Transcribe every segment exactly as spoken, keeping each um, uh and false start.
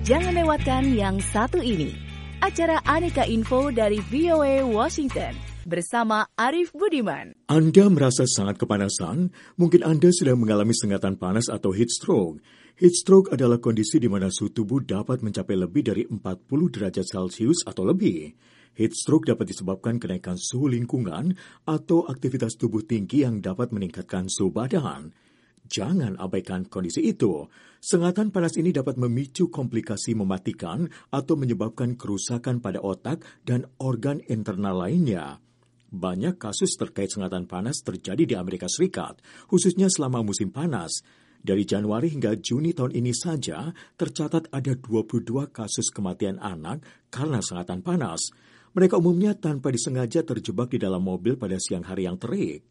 Jangan lewatkan yang satu ini. Acara Aneka Info dari V O A Washington bersama Arif Budiman. Anda merasa sangat kepanasan? Mungkin Anda sedang mengalami sengatan panas atau heat stroke. Heat stroke adalah kondisi di mana suhu tubuh dapat mencapai lebih dari empat puluh derajat Celcius atau lebih. Heat stroke dapat disebabkan kenaikan suhu lingkungan atau aktivitas tubuh tinggi yang dapat meningkatkan suhu badan. Jangan abaikan kondisi itu. Sengatan panas ini dapat memicu komplikasi mematikan atau menyebabkan kerusakan pada otak dan organ internal lainnya. Banyak kasus terkait sengatan panas terjadi di Amerika Serikat, khususnya selama musim panas. Dari Januari hingga Juni tahun ini saja, tercatat ada dua puluh dua kasus kematian anak karena sengatan panas. Mereka umumnya tanpa disengaja terjebak di dalam mobil pada siang hari yang terik.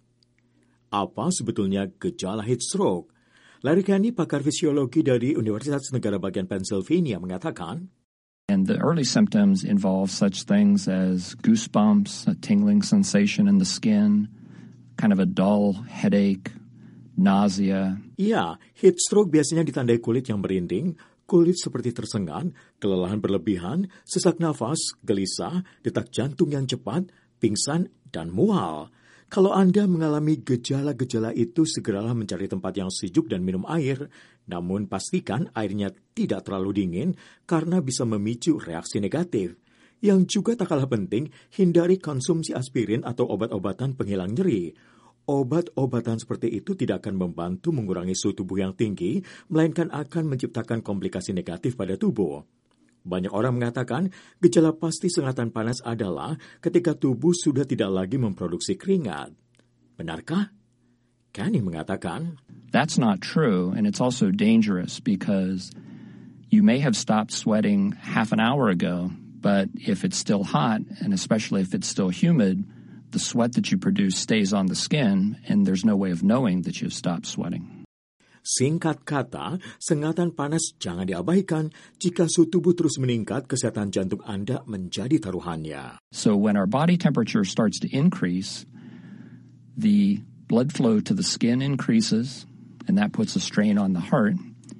Apa sebetulnya gejala heat stroke? Larry Kenny, pakar fisiologi dari Universitas Negara Bagian Pennsylvania, mengatakan, And the early symptoms involve such things as goosebumps, a tingling sensation in the skin, kind of a dull headache, nausea. Ya, heat stroke biasanya ditandai kulit yang merinding, kulit seperti tersengat, kelelahan berlebihan, sesak nafas, gelisah, detak jantung yang cepat, pingsan, dan mual. Kalau Anda mengalami gejala-gejala itu, segeralah mencari tempat yang sejuk dan minum air. Namun pastikan airnya tidak terlalu dingin karena bisa memicu reaksi negatif. Yang juga tak kalah penting, hindari konsumsi aspirin atau obat-obatan penghilang nyeri. Obat-obatan seperti itu tidak akan membantu mengurangi suhu tubuh yang tinggi, melainkan akan menciptakan komplikasi negatif pada tubuh. Banyak orang mengatakan gejala pasti sengatan panas adalah ketika tubuh sudah tidak lagi memproduksi keringat. Benarkah? Kenny mengatakan, That's not true, and it's also dangerous because you may have stopped sweating half an hour ago, but if it's still hot, and especially if it's still humid, the sweat that you produce stays on the skin, and there's no way of knowing that you've stopped sweating. Singkat kata, sengatan panas jangan diabaikan. Jika suhu tubuh terus meningkat, kesehatan jantung Anda menjadi taruhannya. So when our body temperature starts to increase, the blood flow to the skin increases, and that puts a strain on the heart,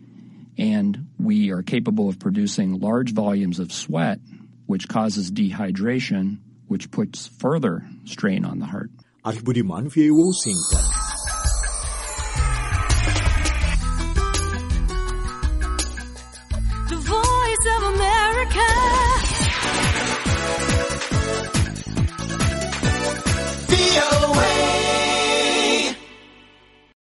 and we are capable of producing large volumes of sweat, which causes dehydration, which puts further strain on the heart. Arif Budiman, V O A Washington.